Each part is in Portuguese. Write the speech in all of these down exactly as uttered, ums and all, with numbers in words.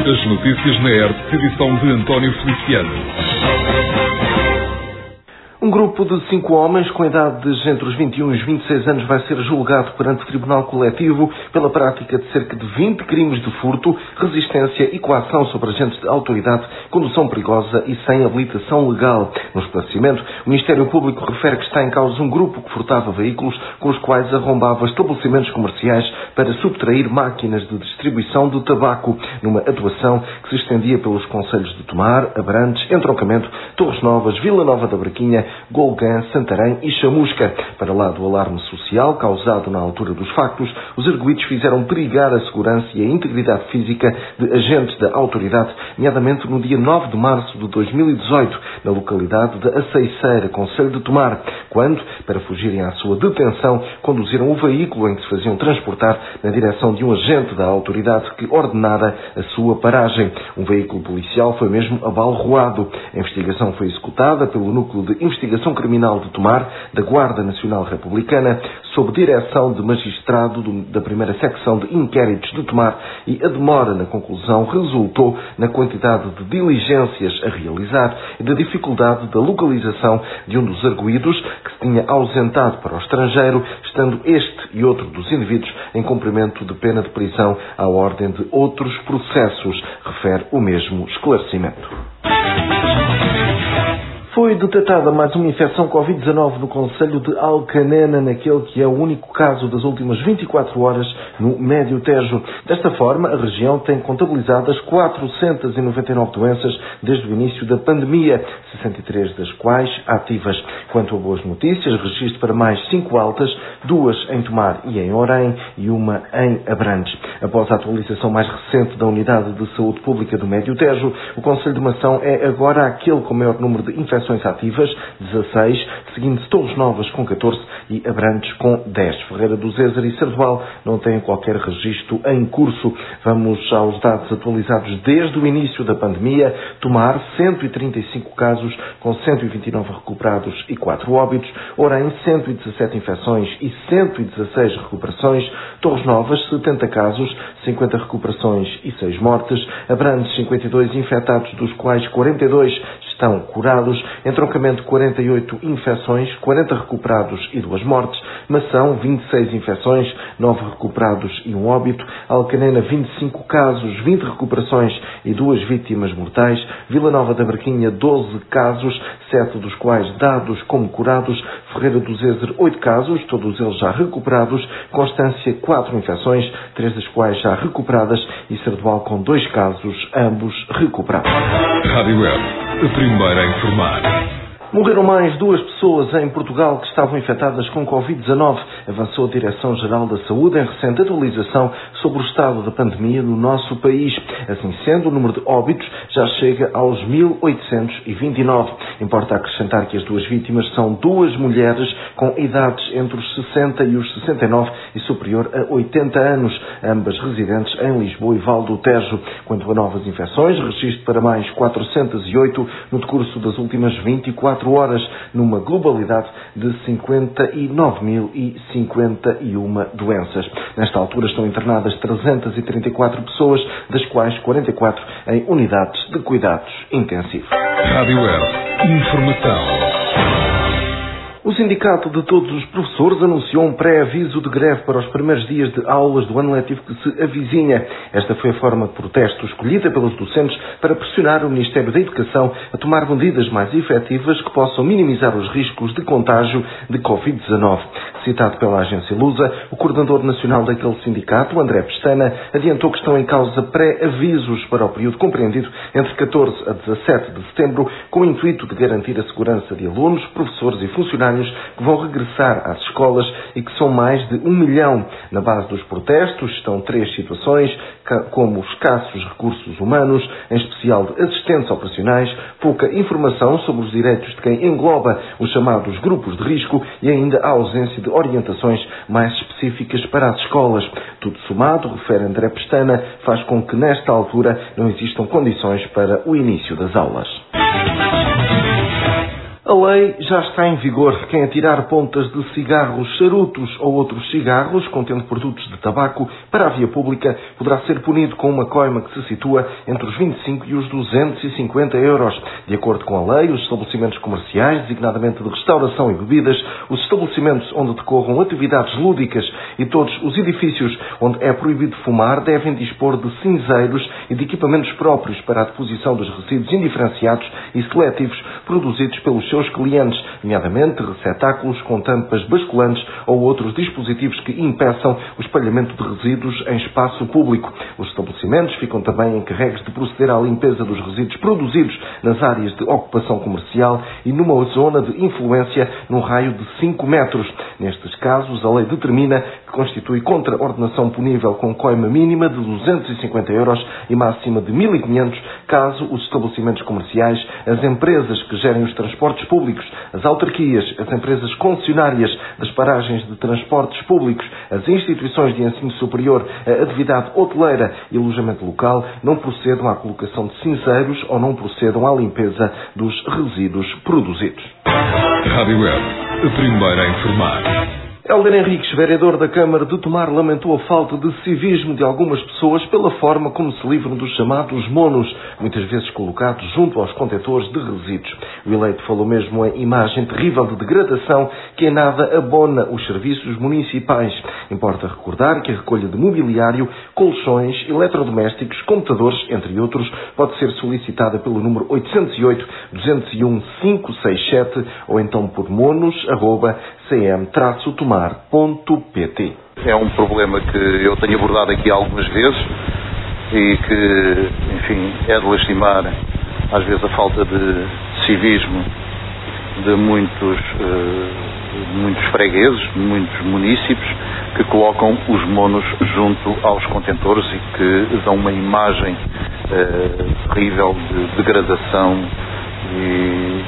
As notícias na R T P, edição de António Feliciano. Um grupo de cinco homens com idades entre os vinte e um e os vinte e seis anos vai ser julgado perante o Tribunal Coletivo pela prática de cerca de vinte crimes de furto, resistência e coação sobre agentes de autoridade, condução perigosa e sem habilitação legal. No esclarecimento, o Ministério Público refere que está em causa um grupo que furtava veículos com os quais arrombava estabelecimentos comerciais para subtrair máquinas de distribuição de tabaco, numa atuação que se estendia pelos concelhos de Tomar, Abrantes, Entroncamento, Torres Novas, Vila Nova da Barquinha, Golgã, Santarém e Chamusca. Para lá do alarme social causado na altura dos factos, os arguidos fizeram perigar a segurança e a integridade física de agentes da autoridade, nomeadamente no dia nove de março de dois mil e dezoito, na localidade de Aceiceira, concelho de Tomar, quando, para fugirem à sua detenção, conduziram o veículo em que se faziam transportar na direção de um agente da autoridade que ordenara a sua paragem. Um veículo policial foi mesmo abalroado. A investigação foi executada pelo Núcleo de Investigação Criminal de Tomar, da Guarda Nacional Republicana, sob direção de magistrado da primeira secção de inquéritos de Tomar, e a demora na conclusão resultou na quantidade de diligências a realizar e da dificuldade da localização de um dos arguidos que se tinha ausentado para o estrangeiro, estando este e outro dos indivíduos em cumprimento de pena de prisão à ordem de outros processos, refere o mesmo esclarecimento. Foi detectada mais uma infecção covid dezanove no concelho de Alcanena, naquele que é o único caso das últimas vinte e quatro horas no Médio Tejo. Desta forma, a região tem contabilizadas quatrocentas e noventa e nove doenças desde o início da pandemia, sessenta e três das quais ativas. Quanto a boas notícias, registro para mais cinco altas, duas em Tomar e em Orém e uma em Abrantes. Após a atualização mais recente da Unidade de Saúde Pública do Médio Tejo, o concelho de Mação é agora aquele com maior número de infecções ativas, dezasseis, seguindo-se Torres Novas com catorze e Abrantes com dez. Ferreira do Zézer e Sardual não têm qualquer registro em curso. Vamos aos dados atualizados desde o início da pandemia. Tomar, cento e trinta e cinco casos, com cento e vinte e nove recuperados e quatro óbitos. Orém, cento e dezassete infecções e cento e dezasseis recuperações. Torres Novas, setenta casos, cinquenta recuperações e seis mortes. Abrantes, cinquenta e dois infectados, dos quais quarenta e dois estão curados. Entroncamento, quarenta e oito infecções, quarenta recuperados e duas mortes. Mação, vinte e seis infecções, nove recuperados e um óbito. Alcanena, vinte e cinco casos, vinte recuperações e duas vítimas mortais. Vila Nova da Barquinha, doze casos, sete dos quais dados como curados. Ferreira do Zézer, oito casos, todos eles já recuperados. Constância, quatro infecções, três das quais já recuperadas. E Sardual com dois casos, ambos recuperados. Rádio Web, a primeira a informar. Morreram mais duas pessoas em Portugal que estavam infectadas com covid dezanove, avançou a Direção-Geral da Saúde em recente atualização sobre o estado da pandemia no nosso país. Assim sendo, o número de óbitos já chega aos mil oitocentos e vinte e nove. Importa acrescentar que as duas vítimas são duas mulheres com idades entre os sessenta e os sessenta e nove e superior a oitenta anos, ambas residentes em Lisboa e Val do Tejo. Quanto a novas infecções, registro para mais quatrocentos e oito no decurso das últimas vinte e quatro horas, numa globalidade de cinquenta e nove mil e cinquenta e uma doenças. Nesta altura estão internadas trezentas e trinta e quatro pessoas, das quais quarenta e quatro em unidades de cuidados intensivos. Rádio Web, informação. O Sindicato de Todos os Professores anunciou um pré-aviso de greve para os primeiros dias de aulas do ano letivo que se avizinha. Esta foi a forma de protesto escolhida pelos docentes para pressionar o Ministério da Educação a tomar medidas mais efetivas que possam minimizar os riscos de contágio de covid dezanove. Citado pela agência Lusa, o coordenador nacional daquele sindicato, André Pestana, adiantou que estão em causa pré-avisos para o período compreendido entre catorze a dezassete de setembro, com o intuito de garantir a segurança de alunos, professores e funcionários que vão regressar às escolas e que são mais de um milhão. Na base dos protestos estão três situações, como escassos recursos humanos, em especial de assistentes operacionais, pouca informação sobre os direitos de quem engloba os chamados grupos de risco e ainda a ausência de orientações mais específicas para as escolas. Tudo somado, refere André Pestana, faz com que nesta altura não existam condições para o início das aulas. A lei já está em vigor. Quem atirar pontas de cigarros, charutos ou outros cigarros contendo produtos de tabaco para a via pública poderá ser punido com uma coima que se situa entre os vinte e cinco e os duzentos e cinquenta euros. De acordo com a lei, os estabelecimentos comerciais, designadamente de restauração e bebidas, os estabelecimentos onde decorram atividades lúdicas e todos os edifícios onde é proibido fumar devem dispor de cinzeiros e de equipamentos próprios para a deposição dos resíduos indiferenciados e seletivos produzidos pelos seus seus clientes, nomeadamente receptáculos com tampas basculantes ou outros dispositivos que impeçam o espalhamento de resíduos em espaço público. Os estabelecimentos ficam também encarregues de proceder à limpeza dos resíduos produzidos nas áreas de ocupação comercial e numa zona de influência num raio de cinco metros. Nestes casos, a lei determina que constitui contraordenação punível com coima mínima de duzentos e cinquenta euros e máxima de mil e quinhentos, caso os estabelecimentos comerciais, as empresas que gerem os transportes públicos, as autarquias, as empresas concessionárias das paragens de transportes públicos, as instituições de ensino superior, a atividade hoteleira e alojamento local não procedam à colocação de cinzeiros ou não procedam à limpeza dos resíduos produzidos. Rádio Web, a primeira a informar. Hélder Henriques, vereador da Câmara de Tomar, lamentou a falta de civismo de algumas pessoas pela forma como se livram dos chamados monos, muitas vezes colocados junto aos contentores de resíduos. O eleito falou mesmo em imagem terrível de degradação que em nada abona os serviços municipais. Importa recordar que a recolha de mobiliário, colchões, eletrodomésticos, computadores, entre outros, pode ser solicitada pelo número oitocentos e oito, duzentos e um, quinhentos e sessenta e sete ou então por monos arroba c m traço tomar ponto p t. É um problema que eu tenho abordado aqui algumas vezes e que, enfim, é de lastimar às vezes a falta de civismo de muitos, de muitos fregueses, de muitos munícipes que colocam os monos junto aos contentores e que dão uma imagem uh, terrível de degradação e,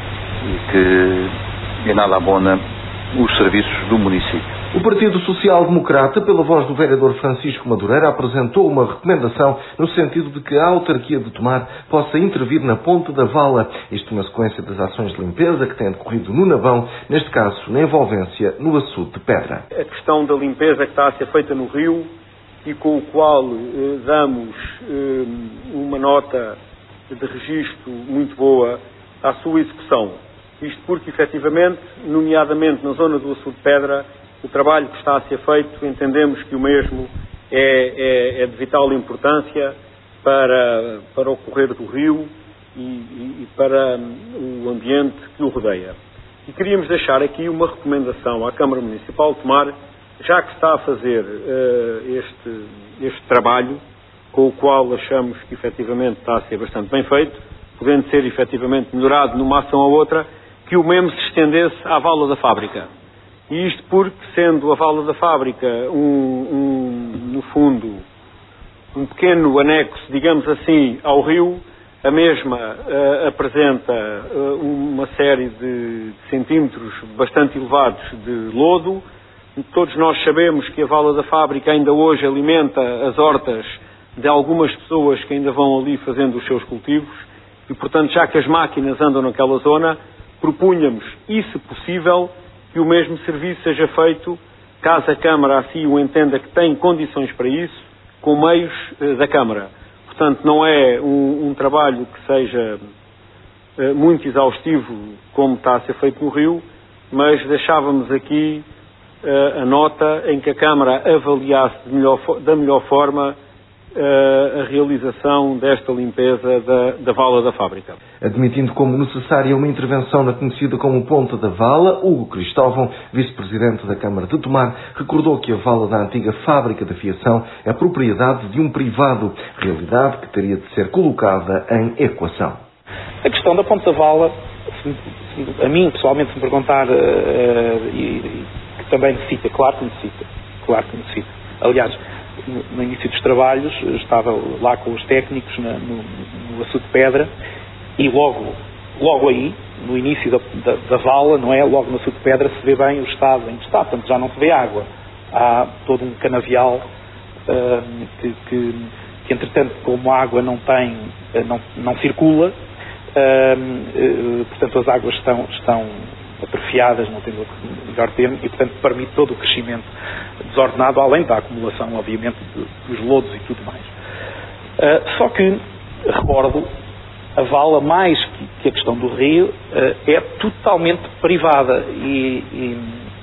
e que em nada abona os serviços do município. O Partido Social Democrata, pela voz do vereador Francisco Madureira, apresentou uma recomendação no sentido de que a autarquia de Tomar possa intervir na Ponte da Vala, isto na sequência das ações de limpeza que têm decorrido no Navão, neste caso na envolvência no açude de Pedra. A questão da limpeza que está a ser feita no rio e com o qual eh, damos eh, uma nota de registro muito boa à sua execução. Isto porque, efetivamente, nomeadamente na zona do açude de Pedra, o trabalho que está a ser feito, entendemos que o mesmo é, é, é de vital importância para, para o correr do rio e, e, e para o ambiente que o rodeia. E queríamos deixar aqui uma recomendação à Câmara Municipal de Tomar, já que está a fazer uh, este, este trabalho, com o qual achamos que efetivamente está a ser bastante bem feito, podendo ser efetivamente melhorado numa ação ou outra, que o mesmo se estendesse à vala da fábrica. E isto porque, sendo a vala da fábrica, um, um, no fundo, um pequeno anexo, digamos assim, ao rio, a mesma uh, apresenta uh, uma série de centímetros bastante elevados de lodo. Todos nós sabemos que a vala da fábrica ainda hoje alimenta as hortas de algumas pessoas que ainda vão ali fazendo os seus cultivos e, portanto, já que as máquinas andam naquela zona, propunhamos, e se possível, que o mesmo serviço seja feito, caso a Câmara assim o entenda que tem condições para isso, com meios eh, da Câmara. Portanto, não é um, um trabalho que seja eh, muito exaustivo, como está a ser feito no Rio, mas deixávamos aqui eh, a nota em que a Câmara avaliasse de melhor, da melhor forma a realização desta limpeza da, da vala da fábrica. Admitindo como necessária uma intervenção na conhecida como Ponte da Vala, Hugo Cristóvão, vice-presidente da Câmara de Tomar, recordou que a vala da antiga fábrica de fiação é propriedade de um privado, realidade que teria de ser colocada em equação. A questão da Ponte da Vala, a mim pessoalmente, se me perguntar, uh, uh, e, e que também necessita, claro que necessita, claro que necessita. Aliás, no início dos trabalhos, estava lá com os técnicos na, no, no açude de Pedra e logo, logo aí, no início da, da, da vala, não é? Logo no açude de Pedra se vê bem o estado em que está, portanto já não se vê água. Há todo um canavial uh, que, que, que, entretanto, como a água não tem, não, não circula, Uh, uh, portanto, as águas estão, estão atrofiadas, não tendo o melhor termo, e, portanto, permite todo o crescimento desordenado, além da acumulação, obviamente, de, dos lodos e tudo mais. Uh, só que, recordo, a vala, mais que, que a questão do rio, uh, é totalmente privada e, e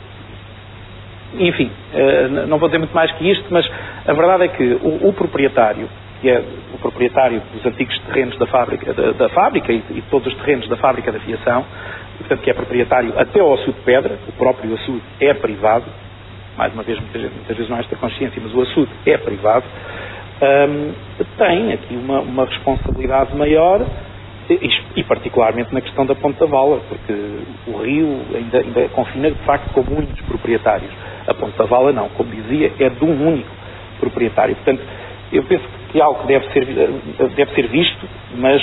enfim, uh, não vou dizer muito mais que isto, mas a verdade é que o, o proprietário, que é o proprietário dos antigos terrenos da fábrica, da, da fábrica e, e todos os terrenos da fábrica de aviação, portanto, que é proprietário até ao açude de pedra, o próprio açude é privado, mais uma vez, muitas, muitas vezes não há esta consciência, mas o açude é privado, um, tem aqui uma, uma responsabilidade maior, e, e particularmente na questão da Ponte da Vala, porque o rio ainda, ainda confina de facto com muitos proprietários. A Ponte da Vala não, como dizia, é de um único proprietário. Portanto, eu penso que é algo que deve ser, deve ser visto, mas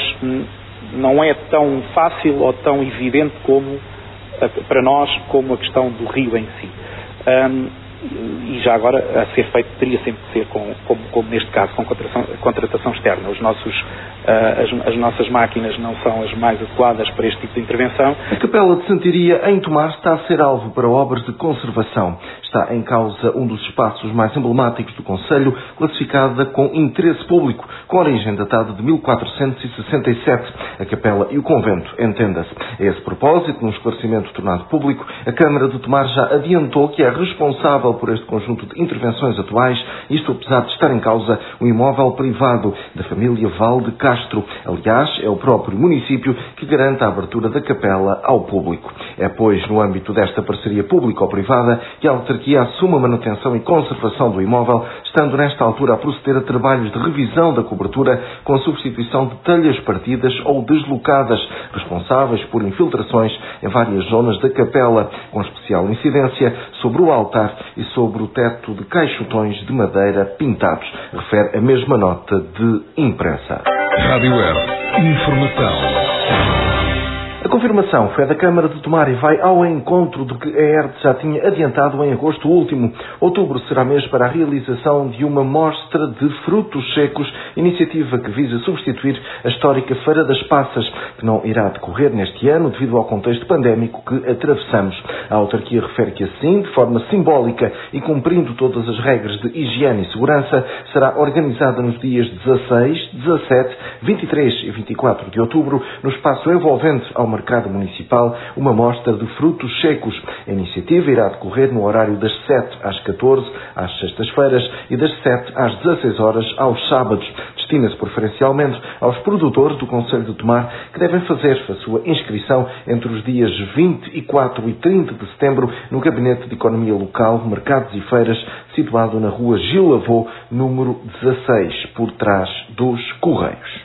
não é tão fácil ou tão evidente como, para nós, como a questão do rio em si. Um, e já agora, a ser feito, teria sempre que ser, com, como, como neste caso, com contratação, contratação externa. Os nossos, uh, as, as nossas máquinas não são as mais adequadas para este tipo de intervenção. A Capela de Santiria, em Tomar, está a ser alvo para obras de conservação. Está em causa um dos espaços mais emblemáticos do concelho, classificada com interesse público, com origem datada de mil quatrocentos e sessenta e sete. A capela e o convento, entenda-se. A esse propósito, num esclarecimento tornado público, a Câmara de Tomar já adiantou que é responsável por este conjunto de intervenções atuais, isto apesar de estar em causa um imóvel privado da família Val de Castro. Aliás, é o próprio município que garante a abertura da capela ao público. É, pois, no âmbito desta parceria público-privada que a autarquia assume a manutenção e conservação do imóvel, estando nesta altura a proceder a trabalhos de revisão da cobertura com a substituição de telhas partidas ou deslocadas, responsáveis por infiltrações em várias zonas da capela, com especial incidência sobre o altar e sobre o teto de caixotões de madeira pintados, refere a mesma nota de imprensa. Rádio Web. Informação. A confirmação foi da Câmara de Tomar e vai ao encontro do que a E R T já tinha adiantado em agosto último. Outubro será mês para a realização de uma mostra de frutos secos, iniciativa que visa substituir a histórica Feira das Passas, que não irá decorrer neste ano devido ao contexto pandémico que atravessamos. A autarquia refere que assim, de forma simbólica e cumprindo todas as regras de higiene e segurança, será organizada nos dias dezasseis, dezassete, vinte e três e vinte e quatro de outubro, no espaço envolvente ao mercado municipal, uma mostra de frutos secos. A iniciativa irá decorrer no horário das sete às catorze, às sextas-feiras, e das sete às dezasseis horas, aos sábados. Destina-se preferencialmente aos produtores do concelho de Tomar, que devem fazer a sua inscrição entre os dias vinte e quatro e trinta de setembro no Gabinete de Economia Local, Mercados e Feiras, situado na rua Gil Lavô, número dezasseis, por trás dos Correios.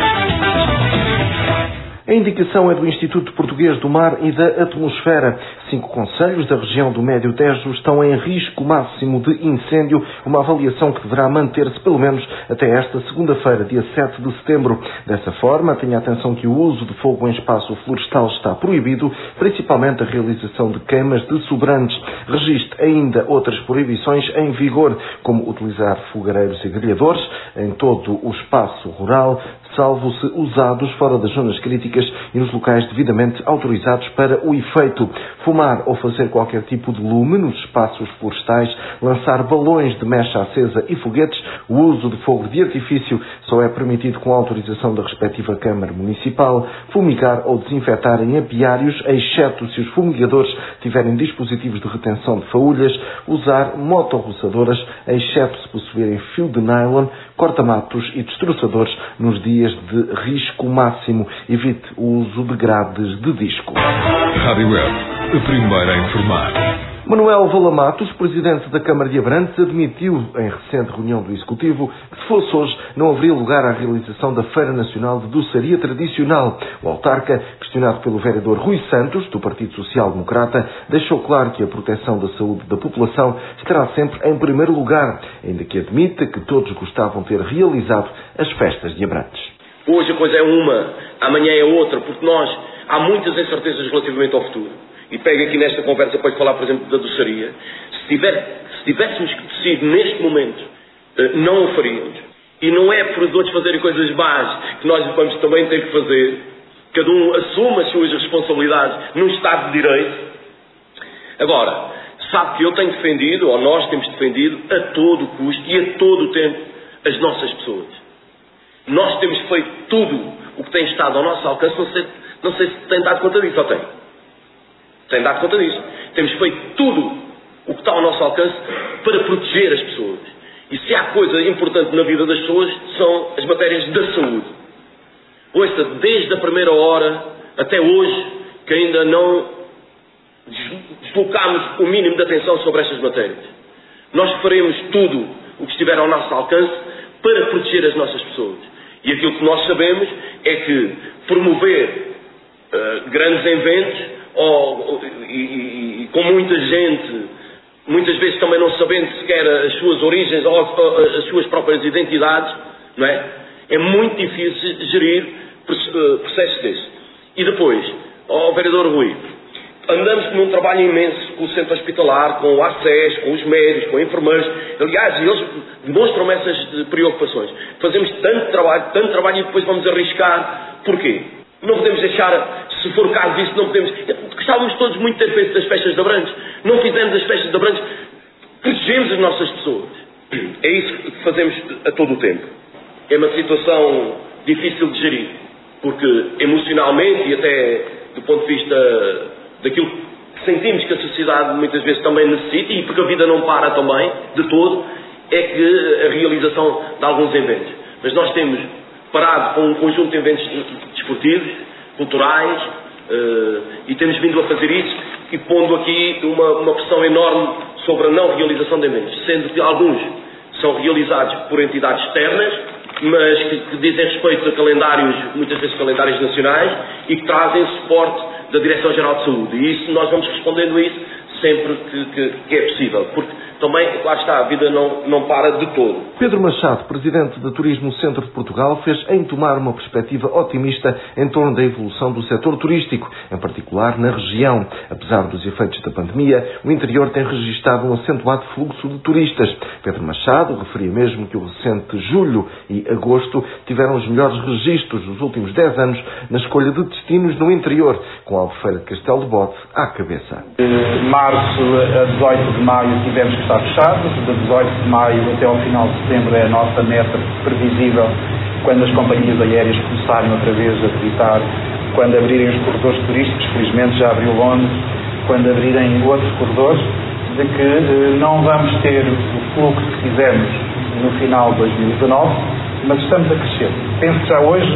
A indicação é do Instituto Português do Mar e da Atmosfera. Cinco concelhos da região do Médio Tejo estão em risco máximo de incêndio, uma avaliação que deverá manter-se pelo menos até esta segunda-feira, dia sete de setembro. Dessa forma, tenha atenção que o uso de fogo em espaço florestal está proibido, principalmente a realização de queimas de sobrantes. Registre ainda outras proibições em vigor, como utilizar fogareiros e grelhadores em todo o espaço rural, salvo se usados fora das zonas críticas e nos locais devidamente autorizados para o efeito. Fumar ou fazer qualquer tipo de lume nos espaços florestais, lançar balões de mecha acesa e foguetes. O uso de fogo de artifício só é permitido com a autorização da respectiva Câmara Municipal. Fumigar ou desinfetar em apiários, exceto se os fumigadores tiverem dispositivos de retenção de faúlhas. Usar motorroçadoras, exceto se possuírem fio de nylon, corta-matos e destroçadores nos dias de risco máximo. Evite o uso de grades de disco. Rádio Web, a primeira a informar. Manuel Valamatos, presidente da Câmara de Abrantes, admitiu em recente reunião do Executivo que se fosse hoje não haveria lugar à realização da Feira Nacional de Doçaria Tradicional. O autarca, questionado pelo vereador Rui Santos, do Partido Social Democrata, deixou claro que a proteção da saúde da população estará sempre em primeiro lugar, ainda que admita que todos gostavam de ter realizado as festas de Abrantes. Hoje a coisa é uma, amanhã é outra, porque nós há muitas incertezas relativamente ao futuro. E pego aqui nesta conversa para falar, por exemplo, da doçaria. Se, tiver, se tivéssemos que decidir neste momento, não o faríamos. E não é por os outros fazerem coisas más que nós vamos também ter que fazer, cada um assume as suas responsabilidades num Estado de Direito. Agora, sabe que eu tenho defendido, ou nós temos defendido, a todo o custo e a todo o tempo, as nossas pessoas. Nós temos feito tudo o que tem estado ao nosso alcance, não sei, não sei se tem dado conta disso, ou tem? Tem dado conta disso. Temos feito tudo o que está ao nosso alcance para proteger as pessoas. E se há coisa importante na vida das pessoas, são as matérias da saúde. Ouça, desde a primeira hora até hoje, que ainda não deslocámos o mínimo de atenção sobre estas matérias. Nós faremos tudo o que estiver ao nosso alcance para proteger as nossas pessoas. E aquilo que nós sabemos é que promover uh, grandes eventos ou, e, e, e com muita gente, muitas vezes também não sabendo sequer as suas origens ou as suas próprias identidades, não é? É muito difícil gerir processos desses. E depois, ao vereador Rui, andamos num trabalho imenso com o centro hospitalar, com o A C E S, com os médicos, com enfermeiros. Aliás, eles demonstram essas preocupações. Fazemos tanto trabalho, tanto trabalho e depois vamos arriscar. Porquê? Não podemos deixar, se for caso disso, não podemos... Gostávamos todos muito de ter feito das festas de Abrantes. Não fizemos as festas de Abrantes. Protegemos as nossas pessoas. É isso que fazemos a todo o tempo. É uma situação difícil de gerir. Porque emocionalmente e até do ponto de vista daquilo que sentimos que a sociedade muitas vezes também necessita, e porque a vida não para também, de todo, é que a realização de alguns eventos. Mas nós temos parado com um conjunto de eventos desportivos, culturais, uh, e temos vindo a fazer isso, e pondo aqui uma, uma pressão enorme sobre a não realização de eventos, sendo que alguns são realizados por entidades externas, mas que, que dizem respeito a calendários, muitas vezes calendários nacionais, e que trazem suporte da Direção-Geral de Saúde. E isso nós vamos respondendo a isso sempre que, que, que é possível. Porque também, lá está, a vida não, não para de todo. Pedro Machado, presidente da Turismo Centro de Portugal, fez em tomar uma perspectiva otimista em torno da evolução do setor turístico, em particular na região. Apesar dos efeitos da pandemia, o interior tem registado um acentuado fluxo de turistas. Pedro Machado referia mesmo que o recente julho e agosto tiveram os melhores registros dos últimos dez anos na escolha de destinos no interior, com a Albufeira de Castelo de Bode à cabeça. De março a dezoito de maio tivemos que estar fechados, de dezoito de maio até ao final de setembro é a nossa meta previsível, quando as companhias aéreas começarem outra vez a visitar, quando abrirem os corredores turísticos, felizmente já abriu Londres, quando abrirem outros corredores, de que eh, não vamos ter o fluxo que fizemos no final de dois mil e dezanove, mas estamos a crescer. Penso que já hoje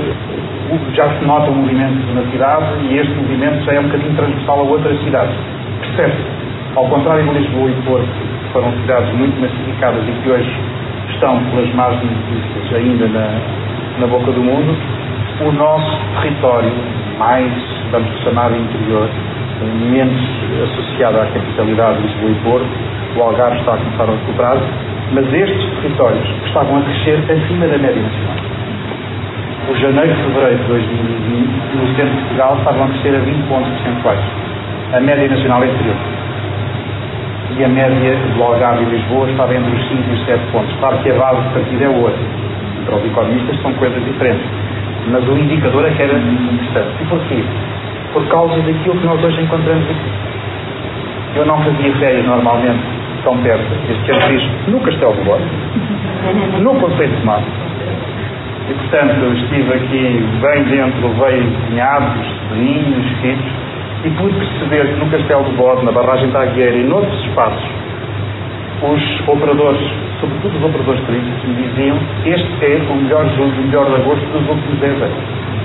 já se nota um movimento na cidade e este movimento já é um bocadinho transversal a outras cidades. Percebe-se, ao contrário de Lisboa e Porto, que foram cidades muito massificadas e que hoje estão pelas más notícias ainda na, na boca do mundo, o nosso território, mais, vamos chamar de interior, menos associado à capitalidade de Lisboa e Porto, o Algarve está a começar a recuperar, mas estes territórios que estavam a crescer acima da média nacional. O janeiro e fevereiro de dois mil e vinte, no centro de Portugal, estavam a crescer a vinte pontos percentuais. A média nacional é inferior. E a média do Algarve e Lisboa estava entre os cinco e os sete pontos. Claro que a base de partida é outra. Para os economistas são coisas diferentes. Mas o indicador é que era interessante. E porquê? Por causa daquilo que nós hoje encontramos aqui. Eu não fazia férias normalmente tão perto. Este ano fiz no Castelo de Bode, no Conceito de Mar. E portanto eu estive aqui bem dentro, veio cunhados, sobrinhos, filhos, e pude perceber que no Castelo de Bode, na barragem da Agueira e noutros espaços, os operadores, sobretudo os operadores turísticos, me diziam que este é o melhor julho, o melhor de agosto dos últimos dez anos.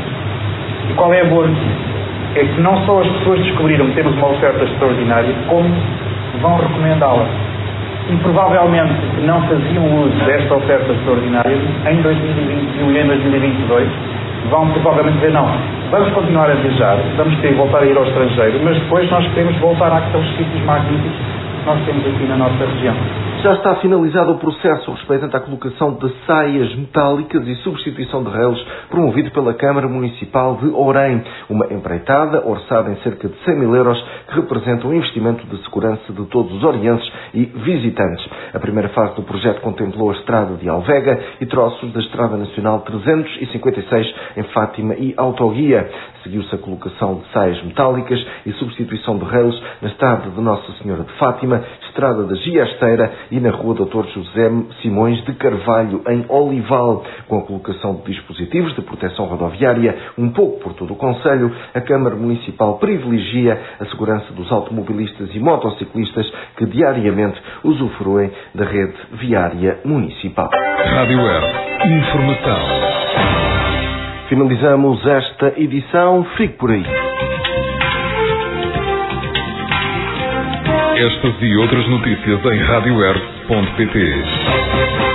E qual é a boa notícia? É que não só as pessoas descobriram que temos uma oferta extraordinária, como vão recomendá-la. E provavelmente não faziam uso desta oferta extraordinária em dois mil e vinte e um e em dois mil e vinte e dois, vão provavelmente dizer não, vamos continuar a viajar, vamos ter que voltar a ir ao estrangeiro, mas depois nós queremos voltar àqueles sítios magníficos que nós temos aqui na nossa região. Já está finalizado o processo respeitante à colocação de saias metálicas e substituição de reles promovido pela Câmara Municipal de Ourém, uma empreitada orçada em cerca de cem mil euros que representa um investimento de segurança de todos os orienses e visitantes. A primeira fase do projeto contemplou a estrada de Alvega e troços da Estrada Nacional trezentos e cinquenta e seis em Fátima e Autoguia. Seguiu-se a colocação de saias metálicas e substituição de reles na estrada de Nossa Senhora de Fátima, estrada da Giasteira e na rua doutor José Simões de Carvalho, em Olival. Com a colocação de dispositivos de proteção rodoviária, um pouco por todo o concelho, a Câmara Municipal privilegia a segurança dos automobilistas e motociclistas que diariamente usufruem da rede viária municipal. Rádio Web. Informação. Finalizamos esta edição. Fique por aí. Estas e outras notícias em rádio web ponto pt.